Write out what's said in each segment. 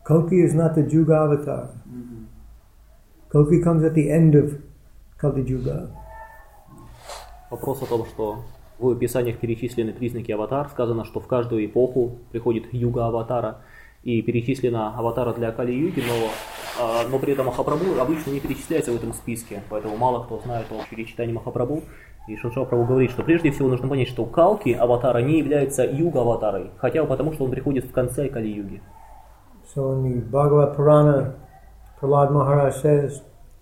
Kalki is not the Juga avatar. Kalki comes at the end of Kali Yuga. Вопрос о том, что в описаниях перечислены признаки аватар, сказано, что в каждую эпоху приходит юга аватара, и перечислена аватара для Кали-юги, но при этом Махапрабху обычно не перечисляется в этом списке, поэтому мало кто знает о перечитании Махапрабху. И Шрила Прабху говорит, что прежде всего нужно понять, что Калки аватара не является юга-аватарой, хотя бы потому, что он приходит в конце Кали-юги. So in the Bhagavad Purana, Prahlad Maharaj says,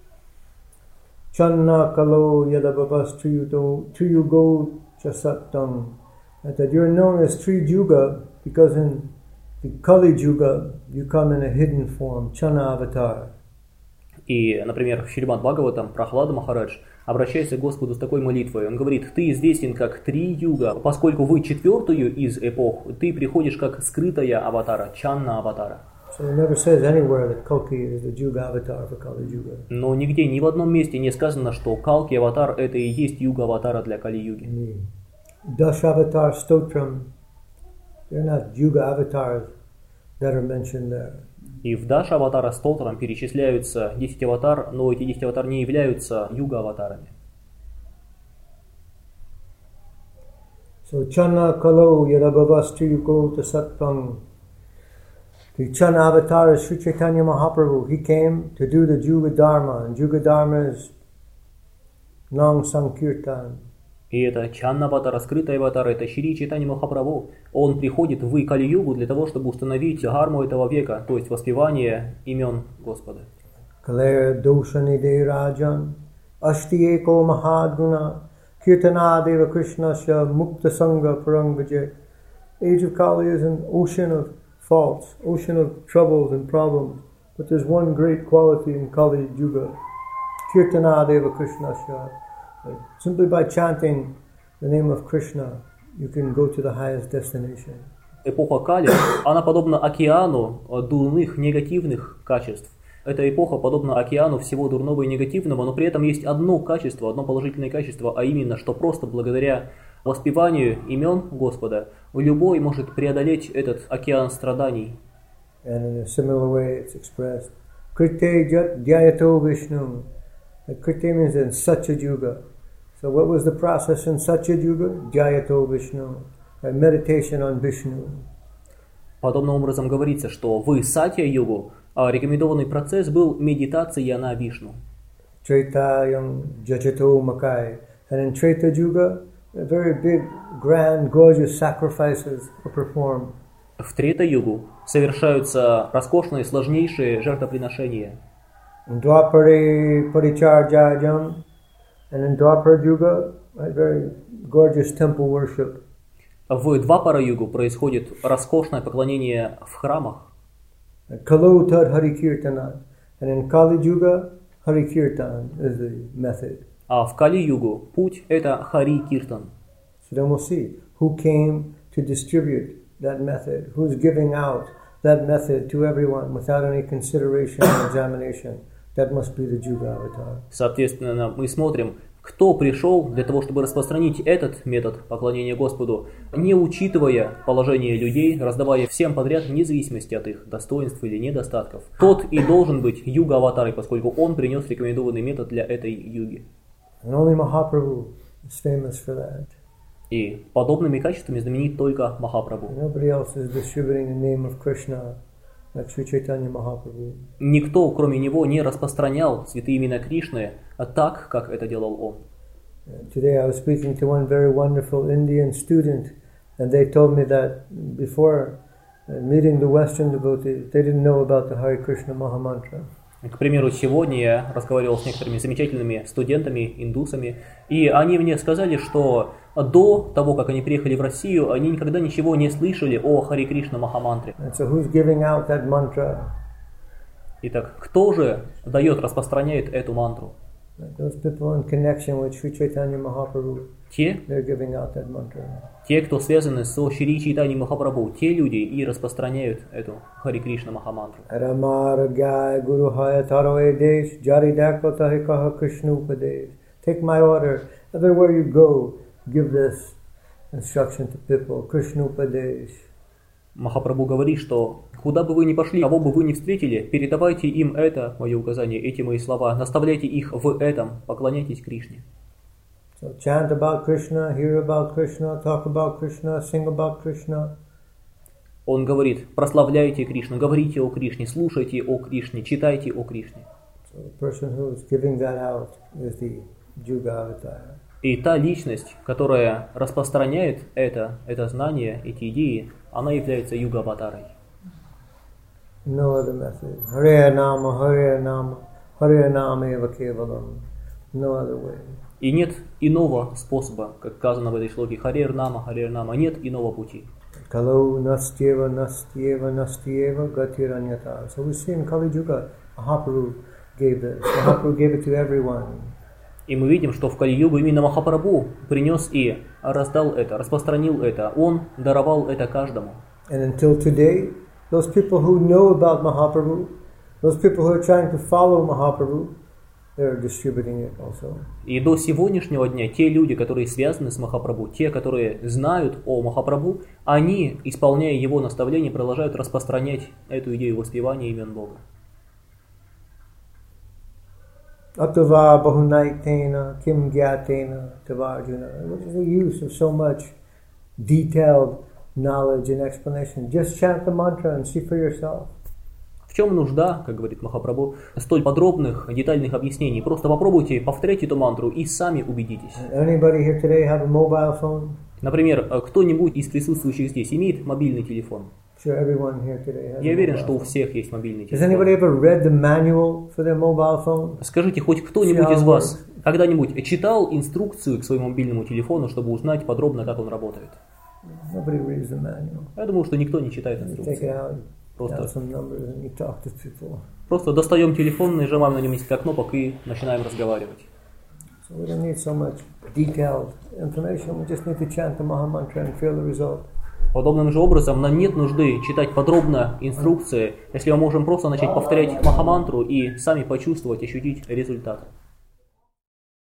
Channa kalo yadabhavas triyugo chasattam. That you're known as Tri Yuga because in the Kali Yuga you come in a hidden form, Channa avatar. И, например, в Шримад Бхагаватам Прахлада Махарадж обращается к Господу с такой молитвой. Он говорит: ты известен как Три Юга, поскольку вы четвертую из эпох, ты приходишь как скрытая аватара, Чанна аватара. So it never says anywhere that Kalki is the Yuga avatar for Kali Yuga. Но нигде, ни в одном месте не сказано, что Калки аватар это и есть юга аватара для Кали-юги. Dashavatar Stotram, they're not Yuga avatars that are mentioned there. И в Даша аватара с Тотром перечисляются 10 аватар, но эти 10 аватар не являются юга аватарами. So Channa Kalo Yadabhavastri Yugo Tasattam. The Channa avatar is Sri Chaitanya Mahaprabhu. He came to do the Juga Dharma, and Juga Dharma is Nang Sankirtan. И это Чанна аватар, скрытая аватар, это Шри Чайтанья Махапрабху. Он приходит в Кали-югу для того, чтобы установить дхарму этого века, то есть воспевание имен Господа. Kalera Doshanide Rajan Ashti Eko Mahadguna Kirtana Deva Krishnasya Mukta Sangha Parangvaje. Age of Kali is an ocean of faults, ocean of troubles and problems, but there's one great quality in Kali Yuga, Kirtana Deva Krishnasya. Simply by chanting the name of Krishna, you can go to the highest destination. Эпоха Кали, она подобна океану дурных, негативных качеств. Эта эпоха подобна океану всего дурного и негативного, но при этом есть одно качество, одно положительное качество, а именно, что просто благодаря воспеванию имен Господа любой может преодолеть этот океан страданий. And in a similar way it's expressed, Krite Dhyayato Vishnu. Krite means in Satya Yuga. So what was the process in Satya Yuga? Dhyayato Vishnu. Meditation on Vishnu. Подобным образом говорится, что в Сатья-югу рекомендованный процесс был медитация на Вишну. Tretayam Jajato Makai. And in Treta Yuga, very big, grand, gorgeous sacrifices are performed. В Трета-югу совершаются роскошные, сложнейшие жертвоприношения. In Dwapare Paricharjajam, and in Dwapara Yuga, very gorgeous temple worship. В Двапара-югу происходит роскошное поклонение в храмах. Kalu Tad Hari Kirtana, and in Kali Yuga, Hari Kirtan is the method. А в Кали-югу путь это Хари Киртан. So then we'll see who came to distribute that method, who's giving out that method to everyone without any consideration or examination. That must be the Yuga avatar. Соответственно, мы смотрим, кто пришел для того, чтобы распространить этот метод поклонения Господу, не учитывая положение людей, раздавая всем подряд, вне зависимости от их достоинств или недостатков. Тот и должен быть юга-аватарой, поскольку он принес рекомендованный метод для этой юги. And only Mahaprabhu is famous for that. И подобными качествами знаменит только Махапрабху. Nobody else is distributing the name of Krishna like Sri Chaitanya Mahaprabhu. Никто, кроме него, не распространял святые имена Кришны так, как это делал он. Today I was speaking to one very wonderful Indian student, and they told me that before meeting the Western devotees, they didn't know about the Hare Krishna Mahamantra. К примеру, сегодня я разговаривал с некоторыми замечательными студентами, индусами, и они мне сказали, что до того, как они приехали в Россию, они никогда ничего не слышали о Харе Кришна Махамантре. So who's giving out that mantra? Итак, кто же дает, распространяет эту мантру? Those people in connection with Sri Chaitanya Mahaprabhu, they're giving out that mantra. Те, кто связаны со Шри Чайтаньей Махапрабху, те люди и распространяют эту Харе Кришна Махамантру. Take my order. Everywhere you go, give this instruction to people. Krishna Upadesh. Махапрабху говорит, что куда бы вы ни пошли, кого бы вы ни встретили, передавайте им это мое указание, эти мои слова, наставляйте их в этом, поклоняйтесь Кришне. So chant about Krishna, hear about Krishna, talk about Krishna, sing about Krishna. Он говорит, прославляйте Кришну, говорите о Кришне, слушайте о Кришне, читайте о Кришне. So the person who is giving that out is the Juga Avatar. И та личность, которая распространяет это знание, эти идеи, она является Юга-аватарой. No other method. Hare Nama, Hare Nama, Hare Nama eva kevalam. No other way. И нет иного способа, как сказано в этой шлоке, Харер Нама, нет иного пути. Kalo nastyeva, nastyeva, nastyeva, gatiranyata. So we see in Kali Yuga, Mahaprabhu gave this. Mahaprabhu gave it to everyone. И мы видим, что в Кали-югу именно Махапрабху принес и раздал это, распространил это. Он даровал это каждому. And until today, those people who know about Mahaprabhu, those people who are trying to follow Mahaprabhu, they're distributing it also. И до сегодняшнего дня те люди, которые связаны с Махапрабху, те, которые знают о Махапрабху, они, исполняя его наставления, продолжают распространять эту идею воспевания имен Бога. Atava bahunaitena kim gyatena tavarjuna. What is the use of so much detailed knowledge and explanation? Just chant the mantra and see for yourself. В чем нужда, как говорит Махапрабху, столь подробных, детальных объяснений? Просто попробуйте повторять эту мантру и сами убедитесь. Anybody here today have a mobile phone? Например, кто-нибудь из присутствующих здесь имеет мобильный телефон? Sure, everyone here today has. Я уверен, что у всех есть мобильный Has anybody телефон. ever read the manual for their mobile phone? Скажите, хоть кто-нибудь из вас когда-нибудь читал инструкцию к своему мобильному телефону, чтобы узнать подробно, как он работает? Nobody reads the manual. Я думаю, что никто не читает You take it инструкцию. out, dial some numbers, and you talk to people. Просто достаем телефон, нажимаем на нем несколько кнопок и начинаем разговаривать. So we don't need so much detailed information. We just need to chant the Maha Mantra and feel the result. Подобным же образом нам нет нужды читать подробно инструкции, если мы можем просто начать повторять Махамантру и сами почувствовать, ощутить результат.